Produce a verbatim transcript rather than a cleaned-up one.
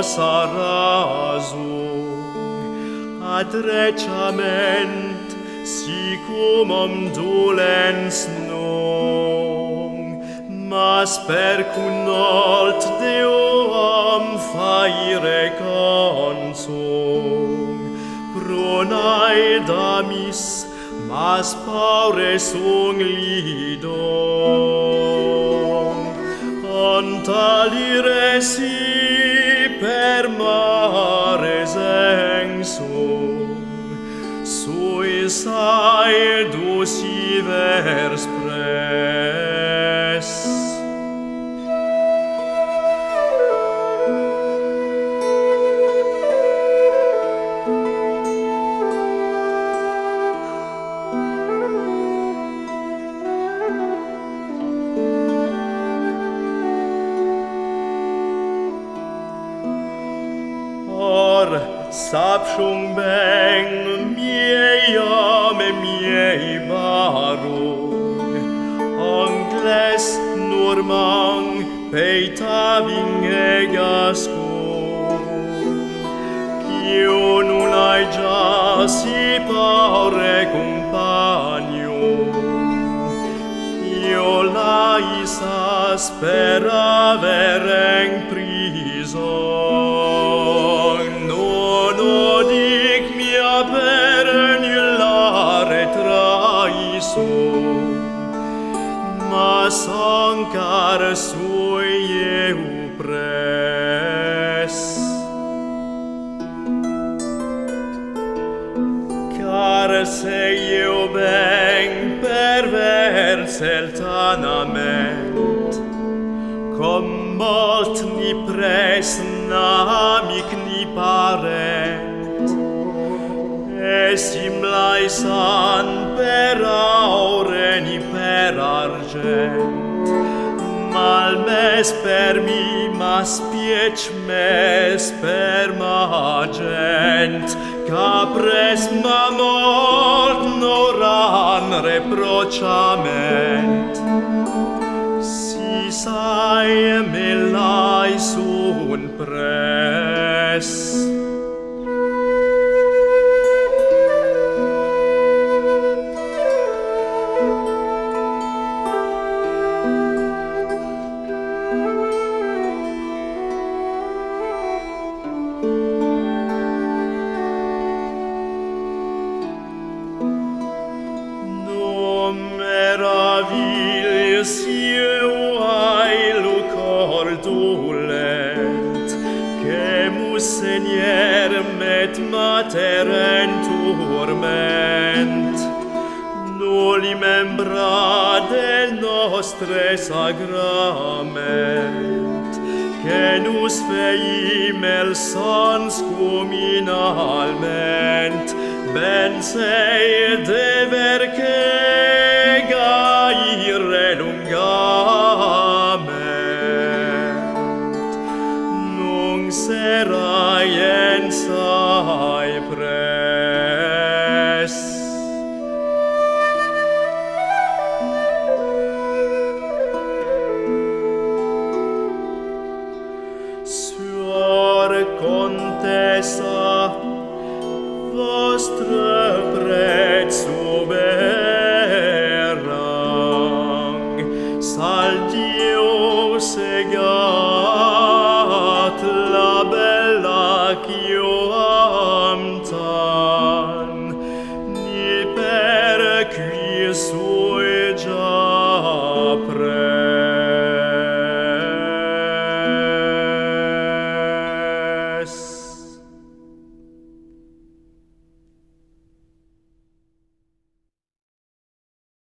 razum, ad reciament, sicumum dolens non, mas percunolt Deum faire consum, pro naedamis, mas paures unglidum, antalire si per mares exum, suis aedus ivers pres. Or sapshung beng miei ame miei barung, angles normang peitaving egascum, quio nullae già si paure companium, io lais asperaver en prison, non odic mia per nullare traisum, mas ancar sui eu pres. Car se eu ben perversel tanament, com molt ni pres namic ni parent, esim laisan per aure ni per argent, mal mes per mi, mas piec mes per magent, capres ma mort noran reprochament, si sae me lais un pres. Meravilis ieu aelu cor dolent, quemus senier met mater en turment, noli membra del nostre sagrament, que nus feimel sans cuminalment, ben sei dever che gaire lungament, nunc serai en sai pres. Suor contessa, vostra